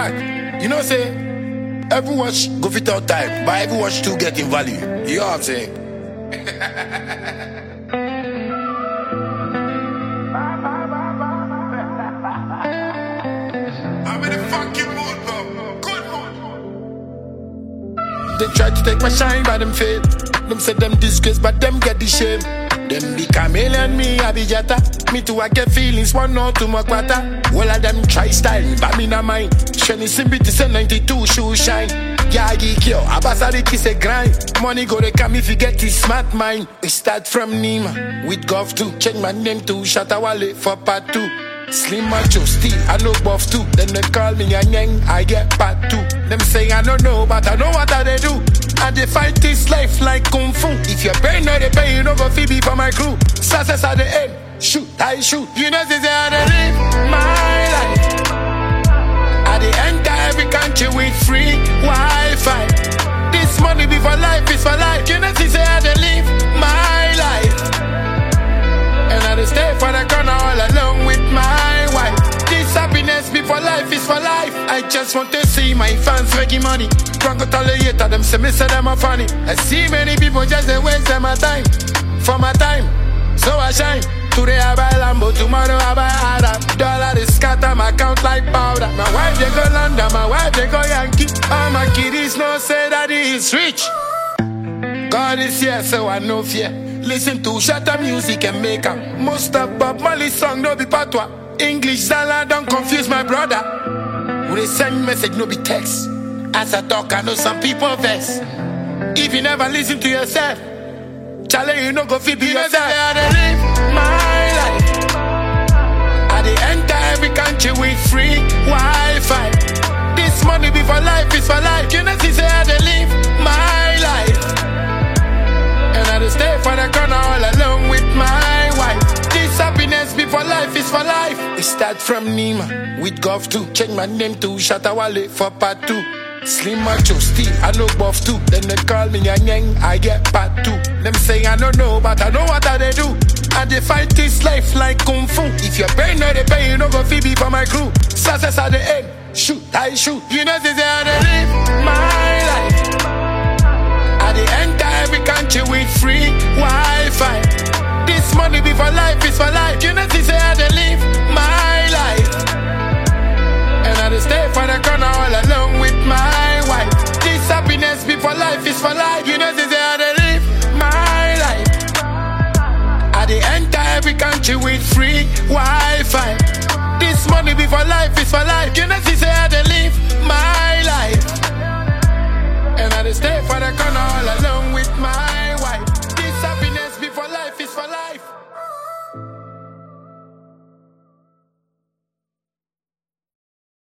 fact, you know say, every watch go fit out time, but every watch too getting value. You know what I'm saying? I'm in a fucking mood, bro. Good mood. They try to take my shine, but them fail. Them say them disgrace, but them get the shame. Them be chameleon, me I be jetta. Me too I get feelings, one or two more quarter. All of them try style, but me not mine. Shiny Simbiti say 92 shoe shine. Yeah, geek yo, Abasari kiss a grind. Money go they come if you get his smart mind. We start from Nima, with Golf 2. Change my name to Shatawale for part 2. Slim macho still, I know buff too. Then they call me Yang, I get part 2. Them say I don't know, but I know what they do. And they fight this life like Kung Fu. If you're paying, no they pay, you don't go Phoebe for my crew. Success at the end, shoot, I shoot. You know this is how they live my life. At the enter every country with free Wi-Fi. This money be for life, is for life. You know this is how they live my life. And I dey stay for the corner all alone with my wife. This happiness be for life, is for life. I just want to see my fans making money. Drunk out all the hater, them say me say them are funny. I see many people just they waste my time. For my time, so I shine. Today I buy Lambo, tomorrow I buy Ada. Dollar they scatter my account like powder. My wife they go London, my wife they go Yankee. All my kiddies know say that he is rich. God is here, so I no fear. Listen to shatter music and make em. Most of Bob Marley's song no be patois. English Zala don't confuse my brother. When they send message no be text. As I talk I know some people vex. If you never listen to yourself, Charlie you no go fit be yourself. I dey live my life. I dey enter every country with free Wi-Fi. This money be for life, is for life. You know see say I dey live my life. And I dey stay for the corner all alone with my wife. This happiness be for life, is for life. We start from Nima, with Golf 2. Change my name to Shatawale for part 2. Slim macho still, I know buff too. Then they call me Yang, I get part 2. Them say I don't know, but I know what they do. And they fight this life like Kung Fu. If you're paying, no they pay, you don't go Phoebe for my crew. Success at the end, shoot, I shoot. You know this is how they live my life. At the enter every country with free Wi-Fi. This money be for life, is for life. You know this is how they live my life. And I dey stay for the corner all alone with my wife. This happiness be for life, is for life. You know this is how they live my life. I dey enter every country with free Wi-Fi. This money be for life, is for life. You know this is how